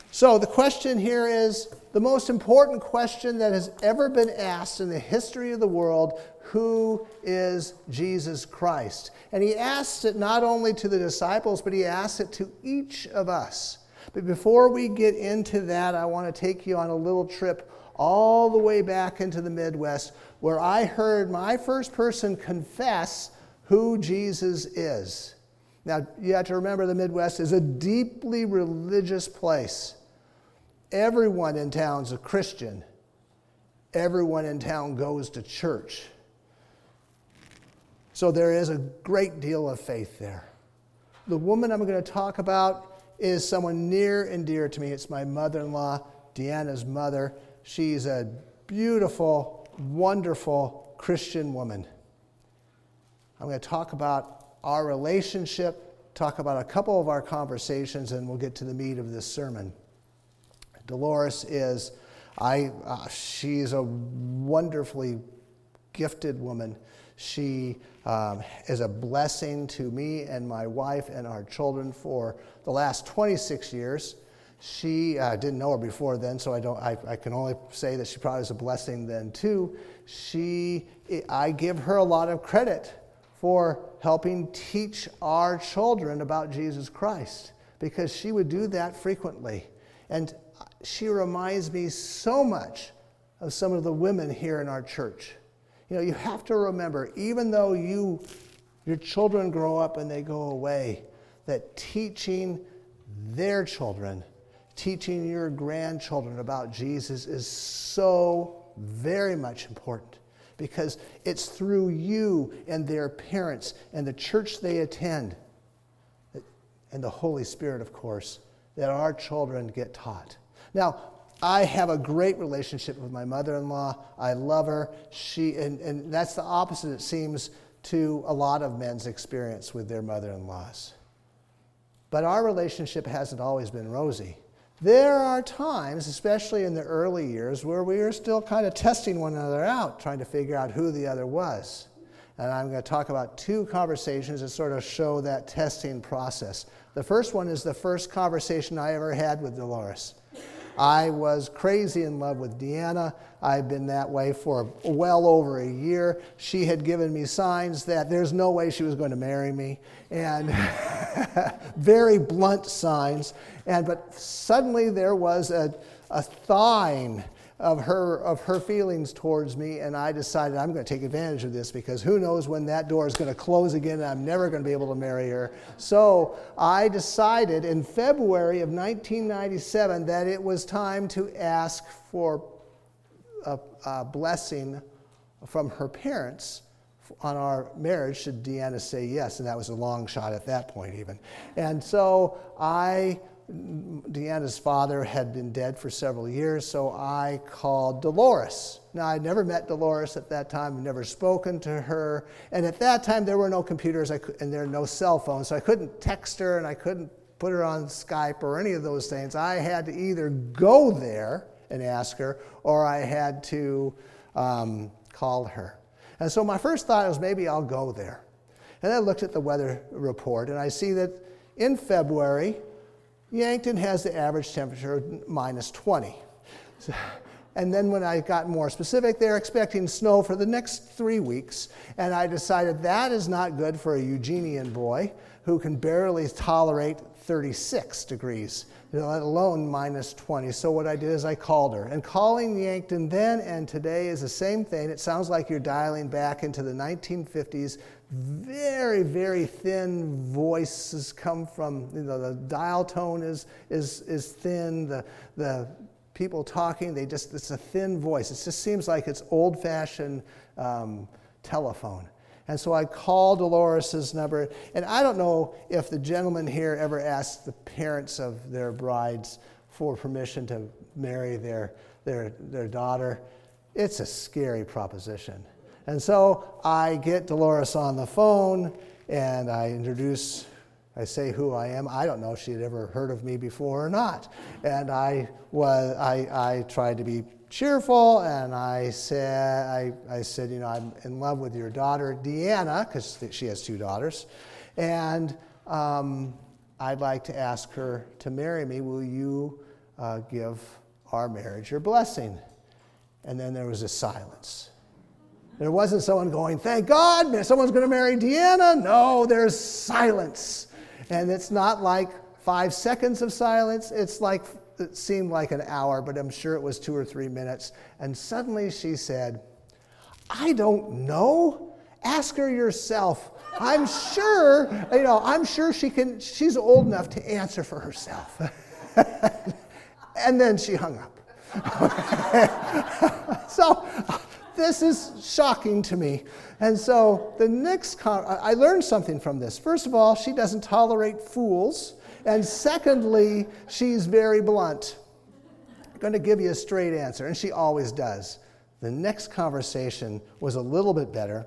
So the question here is the most important question that has ever been asked in the history of the world: who is Jesus Christ? And he asked it not only to the disciples, but he asked it to each of us. But before we get into that, I want to take you on a little trip all the way back into the Midwest, where I heard my first person confess who Jesus is. Now, you have to remember the Midwest is a deeply religious place. Everyone in town's a Christian. Everyone in town goes to church. So there is a great deal of faith there. The woman I'm going to talk about is someone near and dear to me. It's my mother-in-law, Deanna's mother. She's a beautiful, wonderful Christian woman. I'm going to talk about our relationship, talk about a couple of our conversations, and we'll get to the meat of this sermon. Dolores is, she's a wonderfully gifted woman. She is a blessing to me and my wife and our children for the last 26 years. She didn't know her before then, so I can only say that she probably was a blessing then too. I give her a lot of credit for helping teach our children about Jesus Christ, because she would do that frequently. And she reminds me so much of some of the women here in our church. You know, you have to remember, even though your children grow up and they go away, that teaching their children, teaching your grandchildren about Jesus is so very much important, because it's through you and their parents and the church they attend, and the Holy Spirit, of course, that our children get taught. Now, I have a great relationship with my mother-in-law. I love her. And that's the opposite, it seems, to a lot of men's experience with their mother-in-laws. But our relationship hasn't always been rosy. There are times, especially in the early years, where we are still kind of testing one another out, trying to figure out who the other was. And I'm going to talk about two conversations that sort of show that testing process. The first one is the first conversation I ever had with Dolores. I was crazy in love with Deanna. I've been that way for well over a year. She had given me signs that there's no way she was going to marry me, and very blunt signs. But suddenly there was a thawing of her feelings towards me, and I decided I'm going to take advantage of this, because who knows when that door is going to close again and I'm never going to be able to marry her. So I decided in February of 1997 that it was time to ask for a blessing from her parents on our marriage, should Deanna say yes, and that was a long shot at that point even. And so Deanna's father had been dead for several years, so I called Dolores. Now, I'd never met Dolores at that time, never spoken to her, and at that time there were no computers and there were no cell phones, so I couldn't text her and I couldn't put her on Skype or any of those things. I had to either go there and ask her, or I had to call her. And so my first thought was, maybe I'll go there. And I looked at the weather report, and I see that in February, Yankton has the average temperature of minus 20. And then when I got more specific, they're expecting snow for the next 3 weeks. And I decided that is not good for a Eugenian boy who can barely tolerate 36 degrees, let alone minus 20. So what I did is I called her. And calling Yankton then and today is the same thing. It sounds like you're dialing back into the 1950s. Very, very thin voices come from, the dial tone is thin. The people talking, it's a thin voice. It just seems like it's old-fashioned telephone. And so I called Dolores' number, and I don't know if the gentleman here ever asked the parents of their brides for permission to marry their daughter. It's a scary proposition. And so I get Dolores on the phone, and I say who I am. I don't know if she had ever heard of me before or not. And I tried to be cheerful, and I said, I'm in love with your daughter, Deanna, because she has two daughters, and I'd like to ask her to marry me. Will you give our marriage your blessing. And then there was a silence. There wasn't someone going, thank God, someone's going to marry Deanna. No, there's silence. And it's not like 5 seconds of silence. It seemed like an hour, but I'm sure it was 2 or 3 minutes. And suddenly she said, I don't know. Ask her yourself. I'm sure she's old enough to answer for herself. And then she hung up. So this is shocking to me. And so I learned something from this. First of all, she doesn't tolerate fools. And secondly, she's very blunt. I'm going to give you a straight answer, and she always does. The next conversation was a little bit better.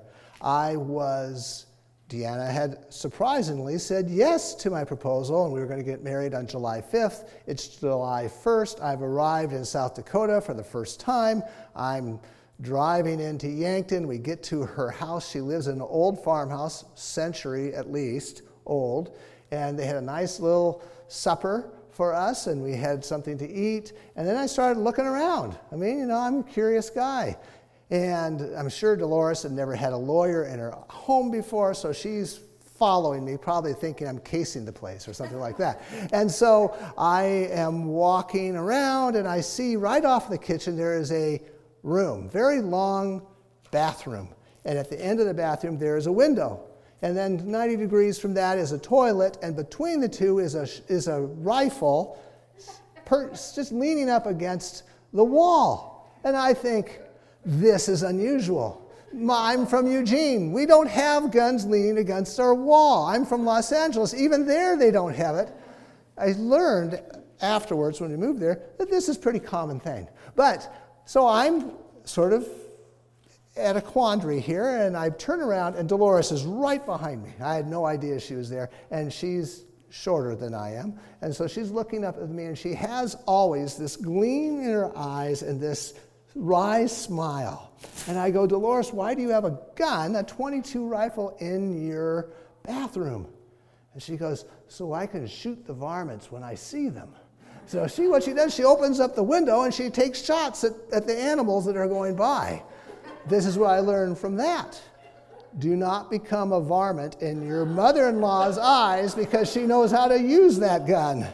Deanna had surprisingly said yes to my proposal, and we were going to get married on July 5th. It's July 1st. I've arrived in South Dakota for the first time. I'm driving into Yankton. We get to her house. She lives in an old farmhouse, century at least old, and they had a nice little supper for us, and we had something to eat. And then I started looking around. I'm a curious guy. And I'm sure Dolores had never had a lawyer in her home before, so she's following me, probably thinking I'm casing the place or something like that. And so I am walking around, and I see right off the kitchen there is a room, very long bathroom. And at the end of the bathroom there is a window. And then 90 degrees from that is a toilet, and between the two is a rifle just leaning up against the wall. And I think, this is unusual. I'm from Eugene. We don't have guns leaning against our wall. I'm from Los Angeles. Even there, they don't have it. I learned afterwards when we moved there that this is a pretty common thing. So I'm sort of at a quandary here, and I turn around, and Dolores is right behind me. I had no idea she was there, and she's shorter than I am. And so she's looking up at me, and she has always this gleam in her eyes and this wry smile. And I go, Dolores, why do you have a gun, a .22 rifle, in your bathroom? And she goes, so I can shoot the varmints when I see them. So what she does, she opens up the window and she takes shots at the animals that are going by. This is what I learned from that. Do not become a varmint in your mother-in-law's eyes because she knows how to use that gun.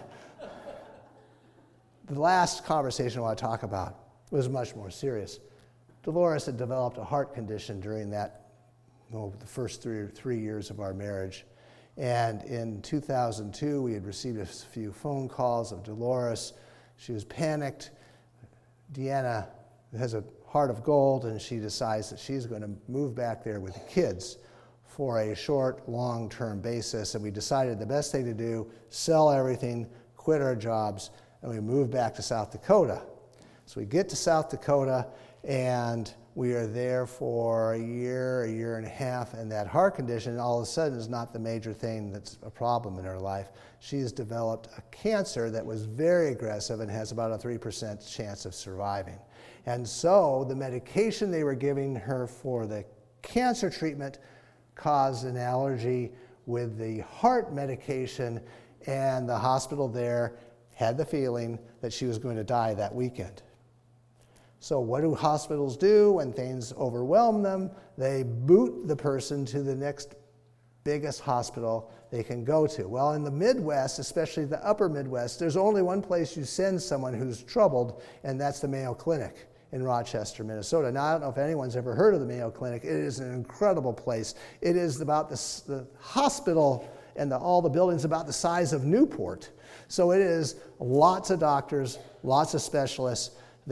The last conversation I want to talk about was much more serious. Dolores had developed a heart condition during the first three years of our marriage. And in 2002, we had received a few phone calls of Dolores. She was panicked. Deanna has a heart of gold, and she decides that she's going to move back there with the kids for a short, long-term basis. And we decided the best thing to do, sell everything, quit our jobs, and we moved back to South Dakota. So we get to South Dakota, and we are there for a year and a half, and that heart condition all of a sudden is not the major thing that's a problem in her life. She has developed a cancer that was very aggressive and has about a 3% chance of surviving. And so the medication they were giving her for the cancer treatment caused an allergy with the heart medication, and the hospital there had the feeling that she was going to die that weekend. So what do hospitals do when things overwhelm them? They boot the person to the next biggest hospital they can go to. Well, in the Midwest, especially the upper Midwest, there's only one place you send someone who's troubled, and that's the Mayo Clinic in Rochester, Minnesota. Now, I don't know if anyone's ever heard of the Mayo Clinic. It is an incredible place. It is about the hospital and all the buildings about the size of Newport. So it is lots of doctors, lots of specialists.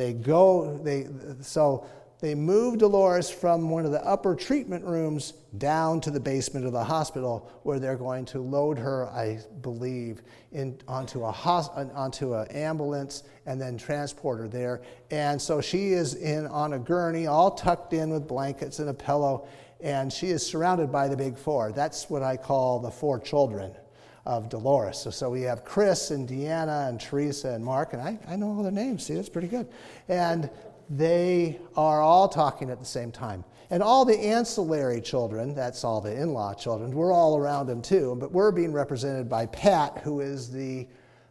They moved Dolores from one of the upper treatment rooms down to the basement of the hospital, where they're going to load her, I believe, onto an ambulance and then transport her there. And so she is on a gurney, all tucked in with blankets and a pillow, and she is surrounded by the big four. That's what I call the four children of Dolores. So we have Chris and Deanna and Teresa and Mark, and I know all their names. See, that's pretty good. And they are all talking at the same time. And all the ancillary children, that's all the in-law children, we're all around them too, but we're being represented by Pat, who is the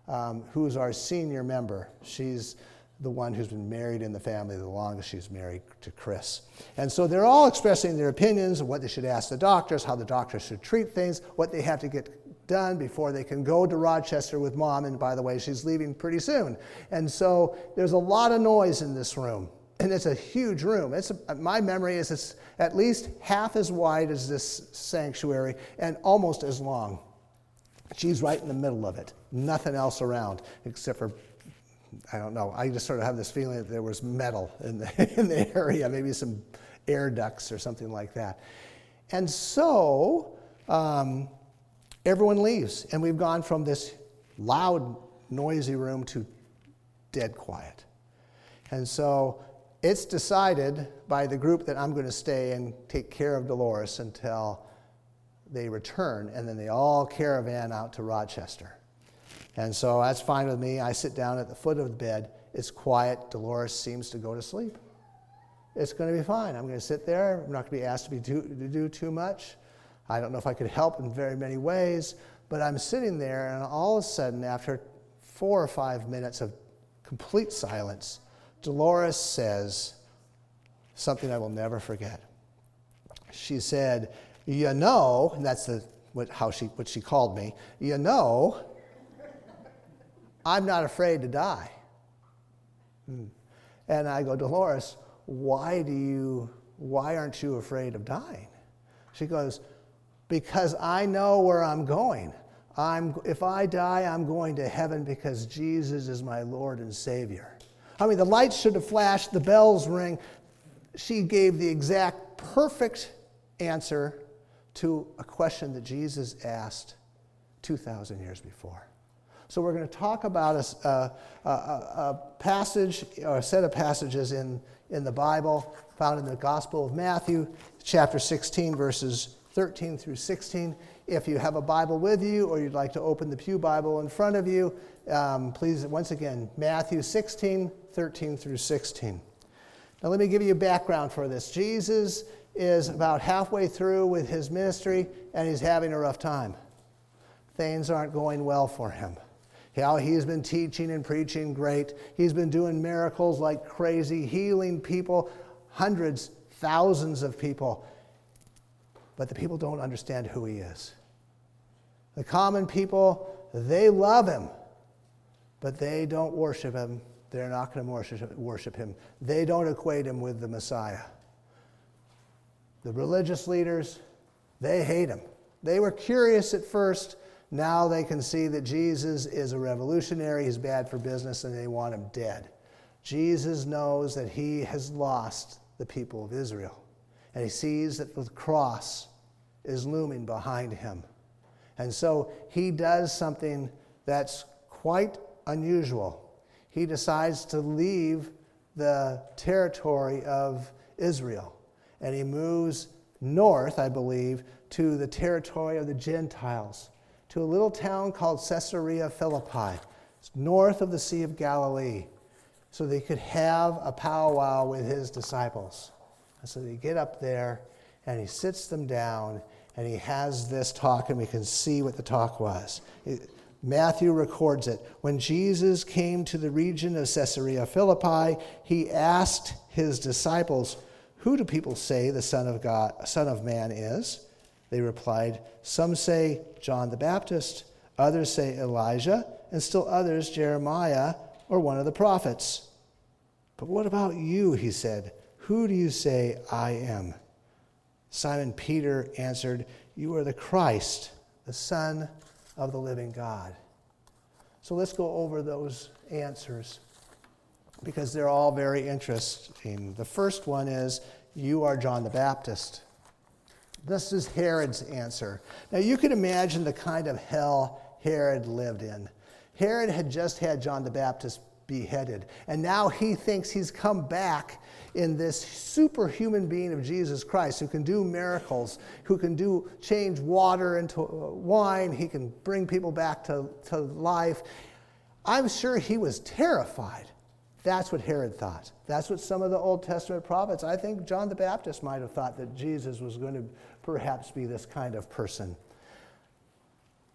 who's our senior member. She's the one who's been married in the family the longest. She's married to Chris. And so they're all expressing their opinions of what they should ask the doctors, how the doctors should treat things, what they have to get done before they can go to Rochester with Mom. And by the way, she's leaving pretty soon. And so there's a lot of noise in this room. And it's a huge room. My memory is it's at least half as wide as this sanctuary and almost as long. She's right in the middle of it. Nothing else around except for, I don't know. I just sort of have this feeling that there was metal in the area, maybe some air ducts or something like that. And so everyone leaves, and we've gone from this loud, noisy room to dead quiet. And so it's decided by the group that I'm going to stay and take care of Dolores until they return, and then they all caravan out to Rochester. And so that's fine with me. I sit down at the foot of the bed. It's quiet. Dolores seems to go to sleep. It's going to be fine. I'm going to sit there. I'm not going to be asked to do too much. I don't know if I could help in very many ways, but I'm sitting there, and all of a sudden, after 4 or 5 minutes of complete silence, Dolores says something I will never forget. She said, "You know," and that's what she called me, "You know, I'm not afraid to die." And I go, "Dolores, why aren't you afraid of dying?" She goes, "Because I know where I'm going. If I die, I'm going to heaven because Jesus is my Lord and Savior." I mean, the lights should have flashed, the bells ring. She gave the exact perfect answer to a question that Jesus asked 2,000 years before. So we're going to talk about a passage, or a set of passages in the Bible found in the Gospel of Matthew, chapter 16, verses 13 through 16. If you have a Bible with you or you'd like to open the Pew Bible in front of you, please, once again, Matthew 16, 13 through 16. Now let me give you a background for this. Jesus is about halfway through with his ministry, and he's having a rough time. Things aren't going well for him. He's been teaching and preaching great. He's been doing miracles like crazy, healing people, hundreds, thousands of people. But the people don't understand who he is. The common people, they love him, but they don't worship him. They're not going to worship him. They don't equate him with the Messiah. The religious leaders, they hate him. They were curious at first. Now they can see that Jesus is a revolutionary. He's bad for business, and they want him dead. Jesus knows that he has lost the people of Israel. And he sees that the cross is looming behind him. And so he does something that's quite unusual. He decides to leave the territory of Israel. And he moves north, I believe, to the territory of the Gentiles, to a little town called Caesarea Philippi. It's north of the Sea of Galilee, so they could have a powwow with his disciples. And so they get up there, and he sits them down, and he has this talk, and we can see what the talk was. Matthew records it. When Jesus came to the region of Caesarea Philippi, he asked his disciples, "Who do people say the Son of Man is?" They replied, "Some say John the Baptist, others say Elijah, and still others Jeremiah or one of the prophets." "But what about you?" he said. "Who do you say I am?" Simon Peter answered, "You are the Christ, the Son of the living God." So let's go over those answers because they're all very interesting. The first one is, "You are John the Baptist." This is Herod's answer. Now you can imagine the kind of hell Herod lived in. Herod had just had John the Baptist beheaded, and now he thinks he's come back in this superhuman being of Jesus Christ who can do miracles, who can change water into wine, he can bring people back to life. I'm sure he was terrified. That's what Herod thought. That's what some of the Old Testament prophets, I think John the Baptist might have thought that Jesus was going to perhaps be this kind of person.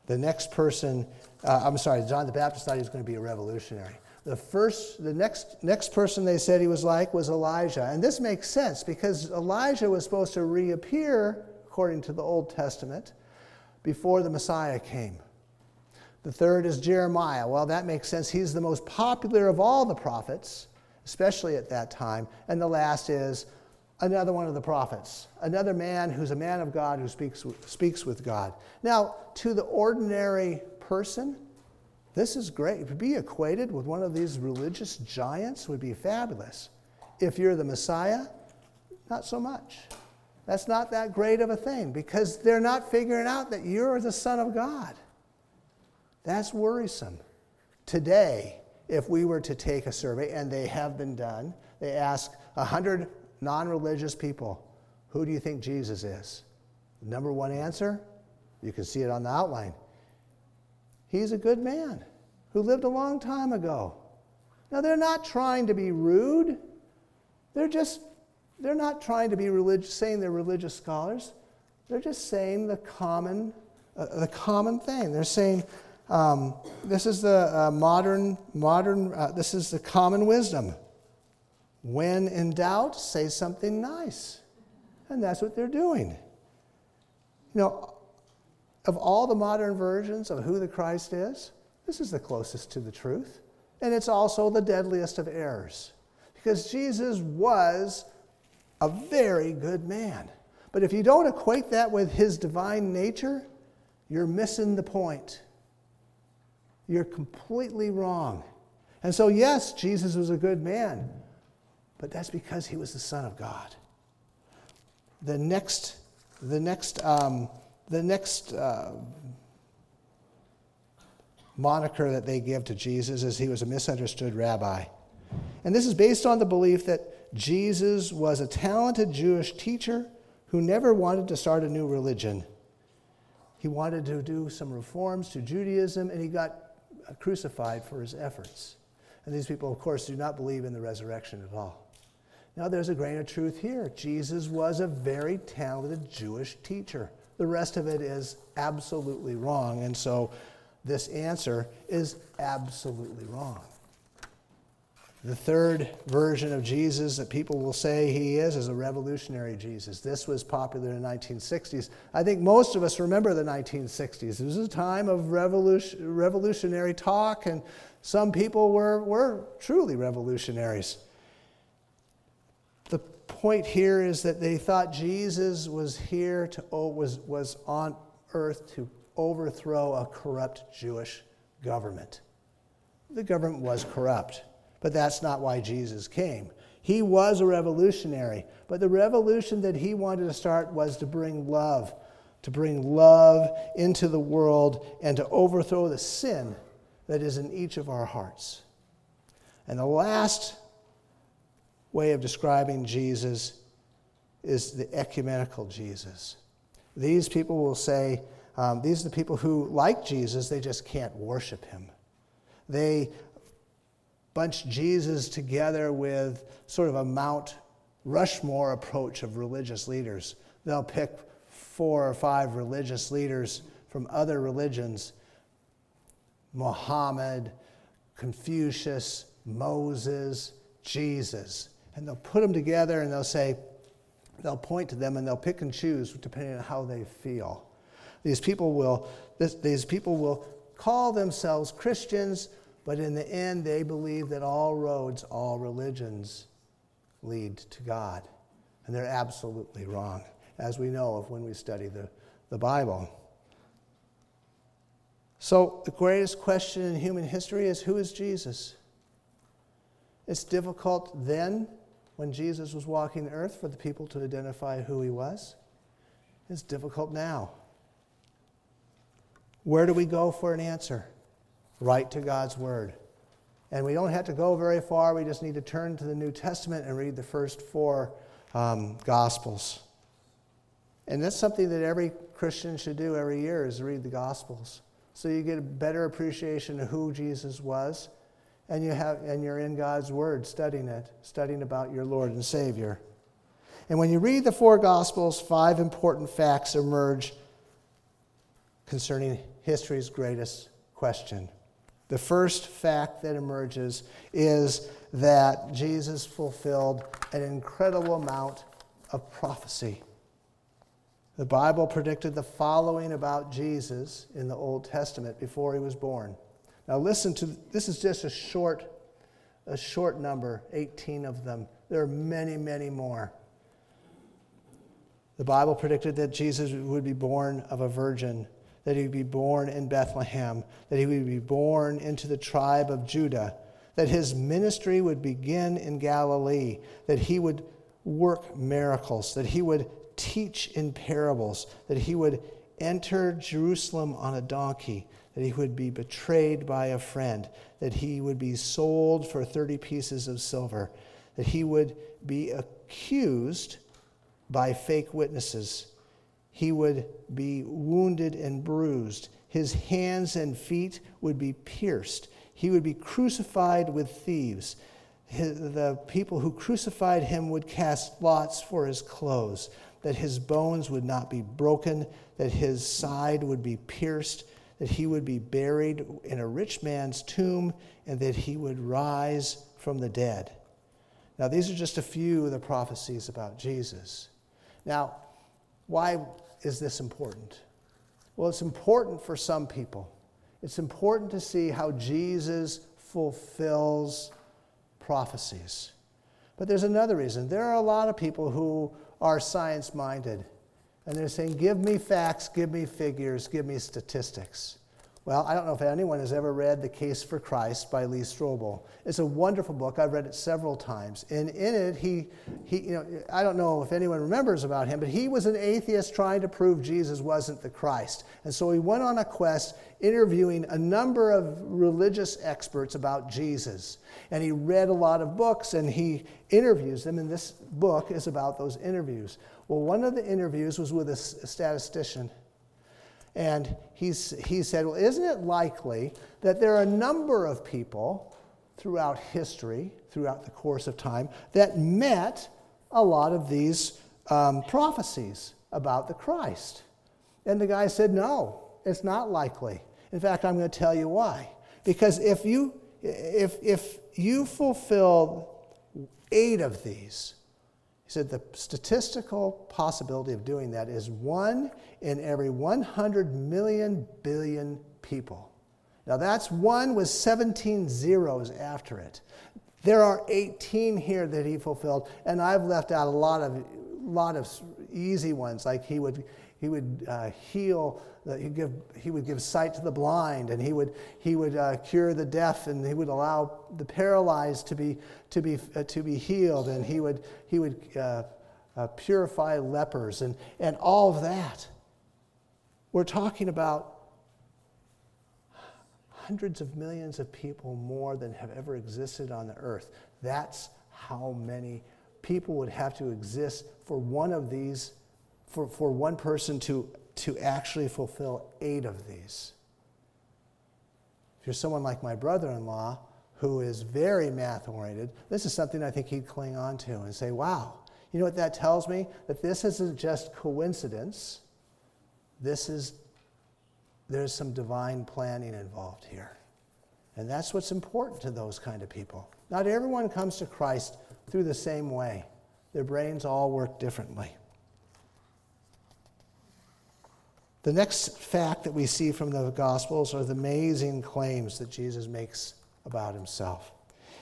The next person, John the Baptist thought he was going to be a revolutionary. The next person they said he was like was Elijah. And this makes sense because Elijah was supposed to reappear, according to the Old Testament, before the Messiah came. The third is Jeremiah. Well, that makes sense. He's the most popular of all the prophets, especially at that time. And the last is another one of the prophets, another man who's a man of God who speaks with God. Now, to the ordinary person, this is great. To be equated with one of these religious giants would be fabulous. If you're the Messiah, not so much. That's not that great of a thing because they're not figuring out that you're the Son of God. That's worrisome. Today, if we were to take a survey, and they have been done, they ask 100 non-religious people, who do you think Jesus is? The number one answer, you can see it on the outline. He's a good man who lived a long time ago. Now, they're not trying to be rude. They're not trying to be religious, saying they're religious scholars. They're just saying the common thing. They're saying this is the this is the common wisdom. When in doubt, say something nice, and that's what they're doing. You know, of all the modern versions of who the Christ is, this is the closest to the truth, and it's also the deadliest of errors, because Jesus was a very good man. But if you don't equate that with his divine nature, you're missing the point. You're completely wrong. And so, yes, Jesus was a good man, but that's because he was the Son of God. The next moniker that they give to Jesus is he was a misunderstood rabbi. And this is based on the belief that Jesus was a talented Jewish teacher who never wanted to start a new religion. He wanted to do some reforms to Judaism, and he got crucified for his efforts. And these people, of course, do not believe in the resurrection at all. Now, there's a grain of truth here. Jesus was a very talented Jewish teacher. The rest of it is absolutely wrong, and so this answer is absolutely wrong. The third version of Jesus that people will say he is a revolutionary Jesus. This was popular in the 1960s. I think most of us remember the 1960s. It was a time of revolutionary talk, and some people were truly revolutionaries. The point here is that they thought Jesus was here was on earth to overthrow a corrupt Jewish government. The government was corrupt. But that's not why Jesus came. He was a revolutionary, but the revolution that he wanted to start was to bring love into the world and to overthrow the sin that is in each of our hearts. And the last way of describing Jesus is the ecumenical Jesus. These people will say, these are the people who like Jesus, they just can't worship him. They bunch Jesus together with sort of a Mount Rushmore approach of religious leaders. They'll pick 4 or 5 religious leaders from other religions, Muhammad, Confucius, Moses, Jesus, and they'll put them together and they'll point to them and they'll pick and choose depending on how they feel. These people will call themselves Christians, but in the end, they believe that all roads, all religions lead to God. And they're absolutely wrong, as we know of when we study the Bible. So the greatest question in human history is, who is Jesus? It's difficult then, when Jesus was walking the earth, for the people to identify who he was. It's difficult now. Where do we go for an answer? Right to God's Word. And we don't have to go very far. We just need to turn to the New Testament and read the first 4 Gospels. And that's something that every Christian should do every year, is read the Gospels. So you get a better appreciation of who Jesus was, and you're in God's Word studying about your Lord and Savior. And when you read the 4 Gospels, 5 important facts emerge concerning history's greatest question. The first fact that emerges is that Jesus fulfilled an incredible amount of prophecy. The Bible predicted the following about Jesus in the Old Testament before he was born. Now listen to, this is just a short number, 18 of them. There are many, many more. The Bible predicted that Jesus would be born of a virgin, that he would be born in Bethlehem, that he would be born into the tribe of Judah, that his ministry would begin in Galilee, that he would work miracles, that he would teach in parables, that he would enter Jerusalem on a donkey, that he would be betrayed by a friend, that he would be sold for 30 pieces of silver, that he would be accused by fake witnesses. He would be wounded and bruised. His hands and feet would be pierced. He would be crucified with thieves. The people who crucified him would cast lots for his clothes, that his bones would not be broken, that his side would be pierced, that he would be buried in a rich man's tomb, and that he would rise from the dead. Now, these are just a few of the prophecies about Jesus. Now, why is this important? Well, it's important for some people. It's important to see how Jesus fulfills prophecies. But there's another reason. There are a lot of people who are science-minded, and they're saying, give me facts, give me figures, give me statistics. Well, I don't know if anyone has ever read The Case for Christ by Lee Strobel. It's a wonderful book. I've read it several times. And in it, he I don't know if anyone remembers about him, but he was an atheist trying to prove Jesus wasn't the Christ. And so he went on a quest interviewing a number of religious experts about Jesus. And he read a lot of books, and he interviews them, and this book is about those interviews. Well, one of the interviews was with a statistician. And he said, well, isn't it likely that there are a number of people throughout history, throughout the course of time, that met a lot of these prophecies about the Christ? And the guy said, no, it's not likely. In fact, I'm going to tell you why. Because if you fulfilled 8 of these, he said the statistical possibility of doing that is 1 in every 100 million billion people. Now that's 1 with 17 zeros after it. There are 18 here that he fulfilled, and I've left out a lot of easy ones, like he would heal. He would give sight to the blind, and he would cure the deaf, and he would allow the paralyzed to be healed, and he would purify lepers, and all of that. We're talking about hundreds of millions of people more than have ever existed on the earth. That's how many people would have to exist for one of these, for one person to actually fulfill 8 of these. If you're someone like my brother-in-law, who is very math-oriented, this is something I think he'd cling on to and say, wow, you know what that tells me? That this isn't just coincidence. There's some divine planning involved here. And that's what's important to those kind of people. Not everyone comes to Christ through the same way. Their brains all work differently. The next fact that we see from the Gospels are the amazing claims that Jesus makes about himself.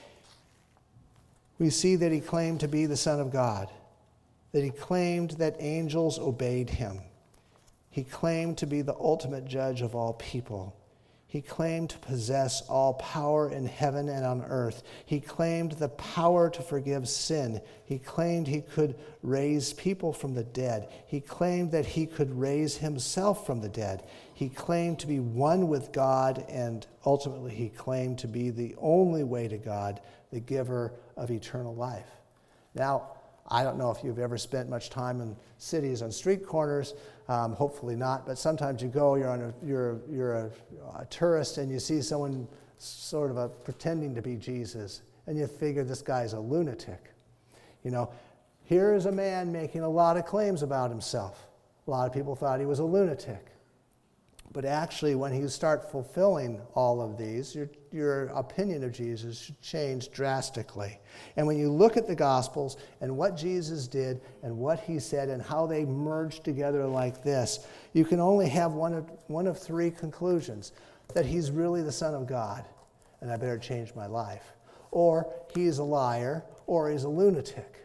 We see that he claimed to be the Son of God, that he claimed that angels obeyed him. He claimed to be the ultimate judge of all people. He claimed to possess all power in heaven and on earth. He claimed the power to forgive sin. He claimed he could raise people from the dead. He claimed that he could raise himself from the dead. He claimed to be one with God, and ultimately he claimed to be the only way to God, the giver of eternal life. Now, I don't know if you've ever spent much time in cities on street corners. Hopefully not, but sometimes you go, you're a tourist, and you see someone sort of pretending to be Jesus, and you figure this guy's a lunatic. You know, here is a man making a lot of claims about himself. A lot of people thought he was a lunatic. But actually, when you start fulfilling all of these, your opinion of Jesus should change drastically. And when you look at the Gospels and what Jesus did and what he said and how they merged together like this, you can only have one of three conclusions: that he's really the Son of God, and I better change my life, or he's a liar, or he's a lunatic.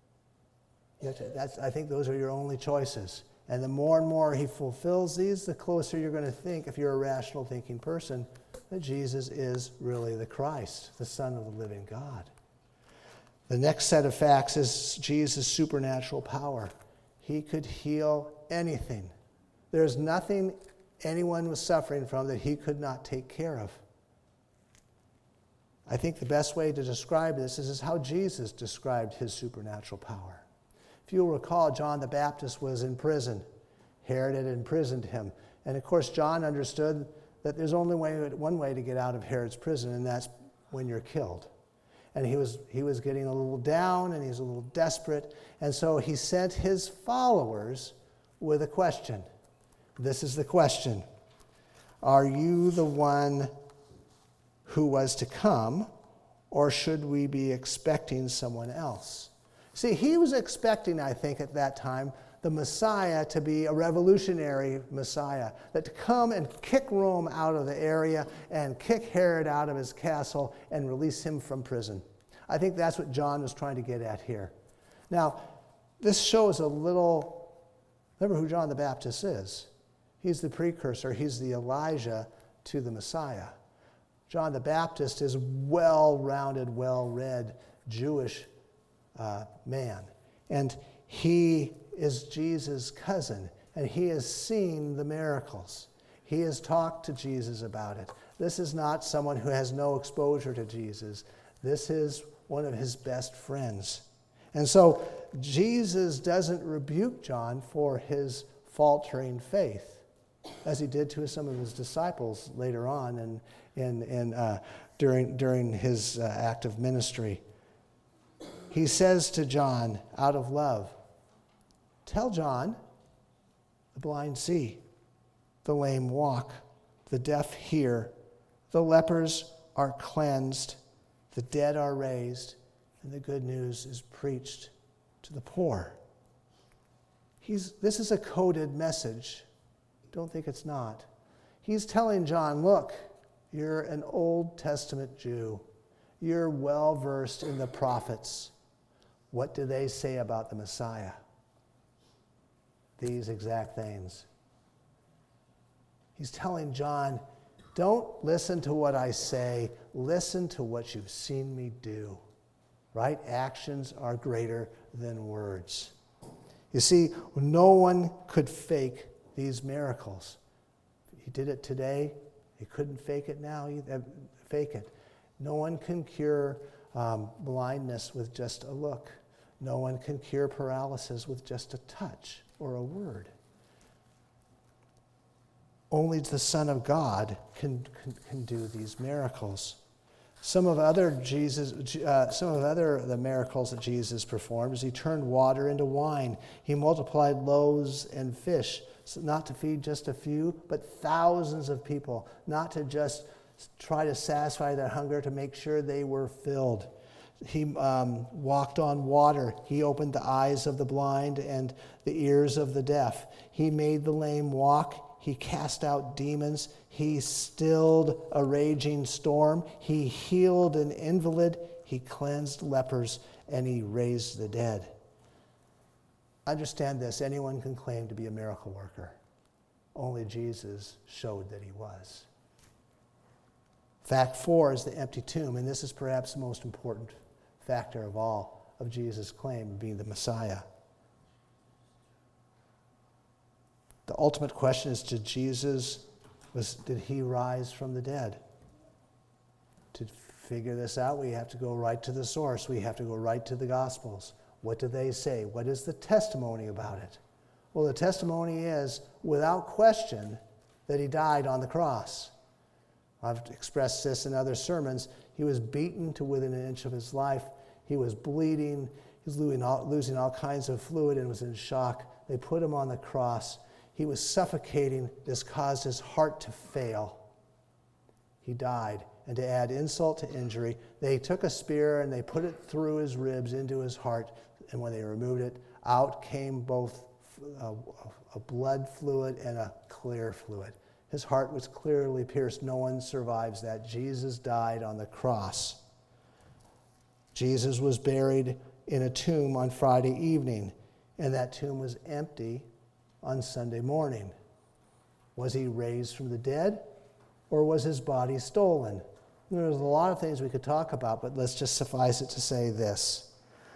I think those are your only choices. And the more and more he fulfills these, the closer you're going to think, if you're a rational thinking person, that Jesus is really the Christ, the Son of the living God. The next set of facts is Jesus' supernatural power. He could heal anything. There's nothing anyone was suffering from that he could not take care of. I think the best way to describe this is how Jesus described his supernatural power. If you'll recall, John the Baptist was in prison. Herod had imprisoned him. And of course, John understood that there's only one way to get out of Herod's prison, and that's when you're killed. And he was getting a little down, and he was a little desperate. And so he sent his followers with a question. This is the question: are you the one who was to come, or should we be expecting someone else? See, he was expecting, I think, at that time, the Messiah to be a revolutionary Messiah, that to come and kick Rome out of the area and kick Herod out of his castle and release him from prison. I think that's what John was trying to get at here. Now, this shows a little, remember who John the Baptist is. He's the precursor, he's the Elijah to the Messiah. John the Baptist is well-rounded, well-read Jewish man. And he is Jesus' cousin, and he has seen the miracles. He has talked to Jesus about it. This is not someone who has no exposure to Jesus. This is one of his best friends. And so Jesus doesn't rebuke John for his faltering faith, as he did to some of his disciples later on during his active ministry. He says to John, out of love, tell John, the blind see, the lame walk, the deaf hear, the lepers are cleansed, the dead are raised, and the good news is preached to the poor. This is a coded message. Don't think it's not. He's telling John, look, you're an Old Testament Jew. You're well-versed in the prophets. What do they say about the Messiah? These exact things. He's telling John, don't listen to what I say, listen to what you've seen me do. Right? Actions are greater than words. You see, no one could fake these miracles. He did it today. He couldn't fake it now. Fake it. No one can cure blindness with just a look. No one can cure paralysis with just a touch or a word. Only the Son of God can do these miracles. Some of the miracles that Jesus performed is he turned water into wine. He multiplied loaves and fish, not to feed just a few, but thousands of people, not to just try to satisfy their hunger, to make sure they were filled. He walked on water. He opened the eyes of the blind and the ears of the deaf. He made the lame walk. He cast out demons. He stilled a raging storm. He healed an invalid. He cleansed lepers, and he raised the dead. Understand this, anyone can claim to be a miracle worker. Only Jesus showed that he was. Fact 4 is the empty tomb, and this is perhaps the most important factor of all of Jesus' claim of being the Messiah. The ultimate question is, did he rise from the dead? To figure this out, we have to go right to the source. We have to go right to the Gospels. What do they say? What is the testimony about it? Well, the testimony is, without question, that he died on the cross. I've expressed this in other sermons. He was beaten to within an inch of his life. He was bleeding. He was losing all kinds of fluid and was in shock. They put him on the cross. He was suffocating. This caused his heart to fail. He died. And to add insult to injury, they took a spear and they put it through his ribs into his heart. And when they removed it, out came both a blood fluid and a clear fluid. His heart was clearly pierced. No one survives that. Jesus died on the cross. Jesus was buried in a tomb on Friday evening, and that tomb was empty on Sunday morning. Was he raised from the dead, or was his body stolen? There's a lot of things we could talk about, but let's just suffice it to say this.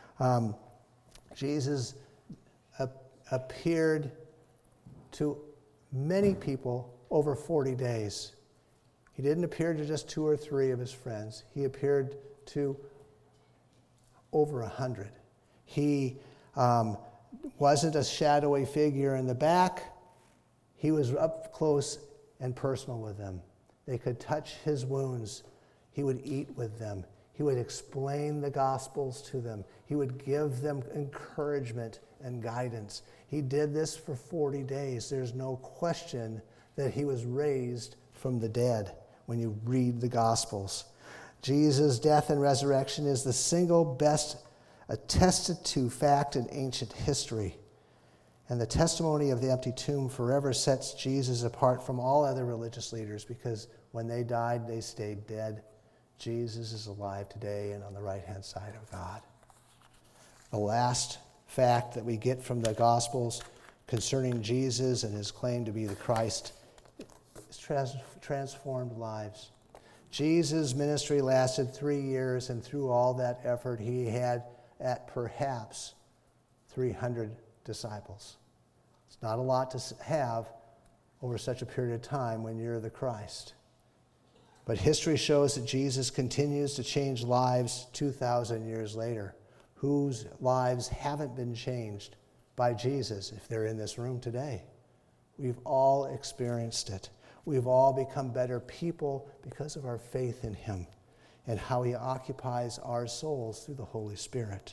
Jesus appeared to many people over 40 days. He didn't appear to just 2 or 3 of his friends. He appeared to over 100. He wasn't a shadowy figure in the back. He was up close and personal with them. They could touch his wounds. He would eat with them. He would explain the Gospels to them. He would give them encouragement and guidance. He did this for 40 days. There's no question that he was raised from the dead when you read the Gospels. Jesus' death and resurrection is the single best attested to fact in ancient history. And the testimony of the empty tomb forever sets Jesus apart from all other religious leaders, because when they died, they stayed dead. Jesus is alive today and on the right-hand side of God. The last fact that we get from the Gospels concerning Jesus and his claim to be the Christ is transformed lives. Jesus' ministry lasted 3 years, and through all that effort, he had at perhaps 300 disciples. It's not a lot to have over such a period of time when you're the Christ. But history shows that Jesus continues to change lives 2,000 years later. Whose lives haven't been changed by Jesus if they're in this room today? We've all experienced it. We've all become better people because of our faith in him and how he occupies our souls through the Holy Spirit.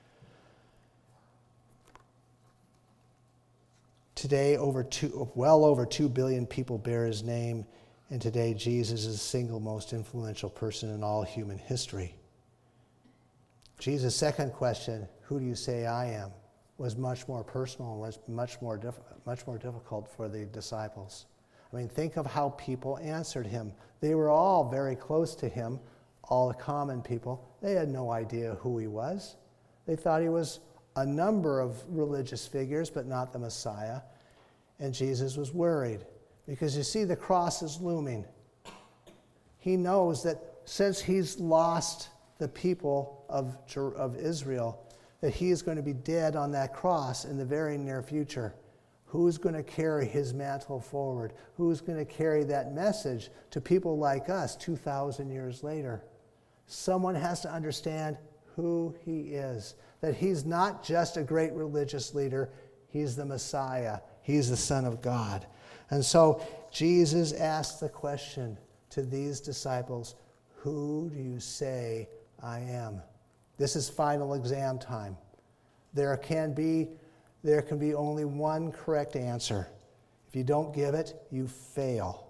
Today, well over 2 billion people bear his name, and today Jesus is the single most influential person in all human history. Jesus' second question, who do you say I am, was much more personal and was much more difficult for the disciples. I mean, think of how people answered him. They were all very close to him, all the common people. They had no idea who he was. They thought he was a number of religious figures, but not the Messiah. And Jesus was worried because, you see, the cross is looming. He knows that since he's lost the people of Israel, that he is going to be dead on that cross in the very near future. Who's going to carry his mantle forward? Who's going to carry that message to people like us 2,000 years later? Someone has to understand who he is, that he's not just a great religious leader, he's the Messiah, he's the Son of God. And so Jesus asked the question to these disciples, who do you say I am? This is final exam time. There can be only one correct answer. If you don't give it, you fail.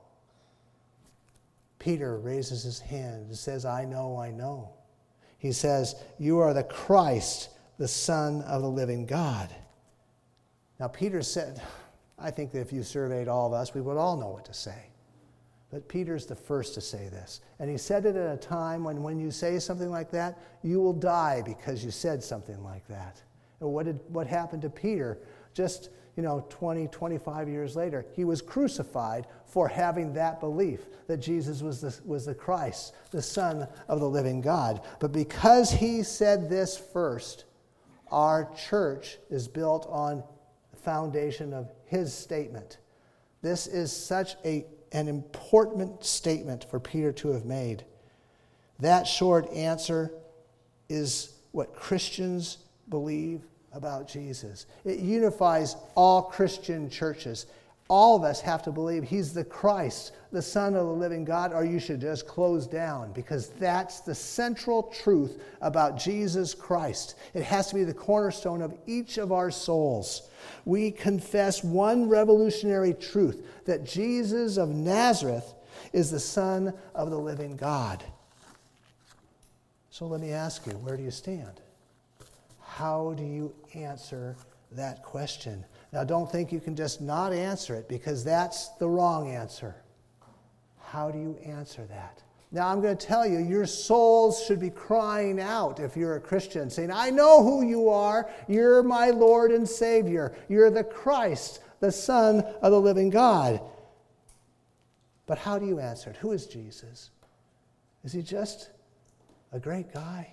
Peter raises his hand and says, I know, I know. He says, you are the Christ, the Son of the living God. Now, Peter said, I think that if you surveyed all of us, we would all know what to say. But Peter's the first to say this. And he said it at a time when you say something like that, you will die because you said something like that. And what happened to Peter? Just 20, 25 years later, he was crucified for having that belief that Jesus was the Christ, the Son of the living God. But because he said this first, our church is built on the foundation of his statement. This is such an important statement for Peter to have made. That short answer is what Christians believe about Jesus. It unifies all Christian churches. All of us have to believe he's the Christ, the Son of the living God, or you should just close down, because that's the central truth about Jesus Christ. It has to be the cornerstone of each of our souls. We confess one revolutionary truth, that Jesus of Nazareth is the Son of the living God. So let me ask you, where do you stand? How do you answer that question? Now, don't think you can just not answer it, because that's the wrong answer. How do you answer that? Now, I'm going to tell you, your souls should be crying out if you're a Christian, saying, I know who you are. You're my Lord and Savior. You're the Christ, the Son of the living God. But how do you answer it? Who is Jesus? Is he just a great guy?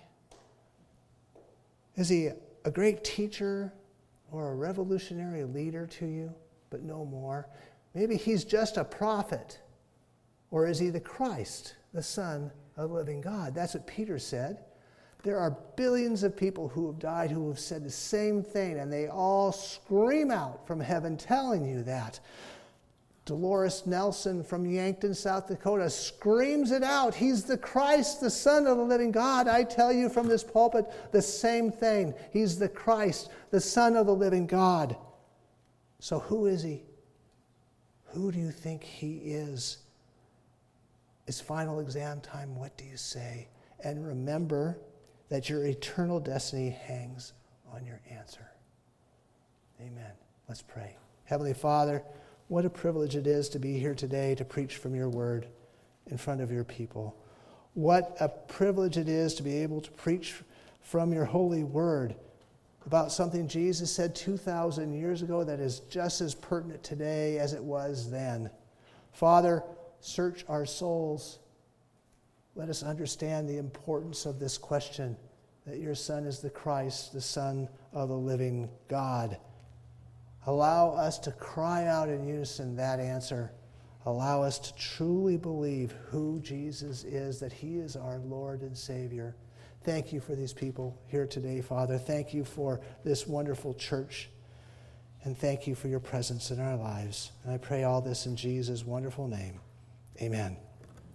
Is he a great teacher or a revolutionary leader to you, but no more? Maybe he's just a prophet. Or is he the Christ, the Son of the living God? That's what Peter said. There are billions of people who have died who have said the same thing, and they all scream out from heaven telling you that. Dolores Nelson from Yankton, South Dakota screams it out. He's the Christ, the Son of the living God. I tell you from this pulpit the same thing. He's the Christ, the Son of the living God. So who is he? Who do you think he is? It's final exam time. What do you say? And remember that your eternal destiny hangs on your answer. Amen. Let's pray. Heavenly Father, what a privilege it is to be here today to preach from your word in front of your people. What a privilege it is to be able to preach from your holy word about something Jesus said 2,000 years ago that is just as pertinent today as it was then. Father, search our souls. Let us understand the importance of this question, that your Son is the Christ, the Son of the living God. Allow us to cry out in unison that answer. Allow us to truly believe who Jesus is, that he is our Lord and Savior. Thank you for these people here today, Father. Thank you for this wonderful church. And thank you for your presence in our lives. And I pray all this in Jesus' wonderful name. Amen.